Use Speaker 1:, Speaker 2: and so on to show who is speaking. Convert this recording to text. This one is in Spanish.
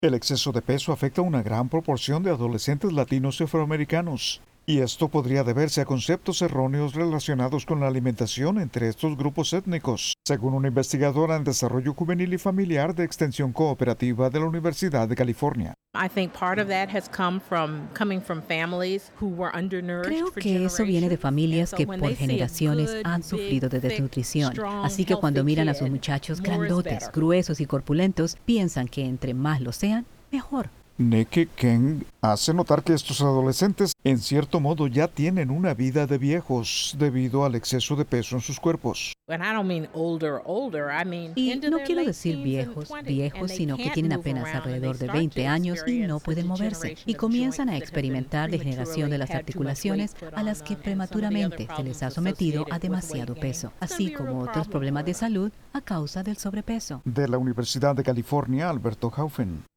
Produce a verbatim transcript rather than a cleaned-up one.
Speaker 1: El exceso de peso afecta a una gran proporción de adolescentes latinos y afroamericanos, y esto podría deberse a conceptos erróneos relacionados con la alimentación entre estos grupos étnicos, según una investigadora en desarrollo juvenil y familiar de Extensión Cooperativa de la Universidad de California.
Speaker 2: Creo que eso viene de familias que por generaciones han sufrido de desnutrición. Así que cuando miran a sus muchachos grandotes, gruesos y corpulentos, piensan que entre más lo sean, mejor.
Speaker 1: Nikki King hace notar que estos adolescentes, en cierto modo, ya tienen una vida de viejos debido al exceso de peso en sus cuerpos.
Speaker 2: Y no quiero decir viejos, viejos, sino que tienen apenas alrededor de veinte años y no pueden moverse. Y comienzan a experimentar degeneración de las articulaciones a las que prematuramente se les ha sometido a demasiado peso, así como otros problemas de salud a causa del sobrepeso.
Speaker 1: De la Universidad de California, Alberto Haufen.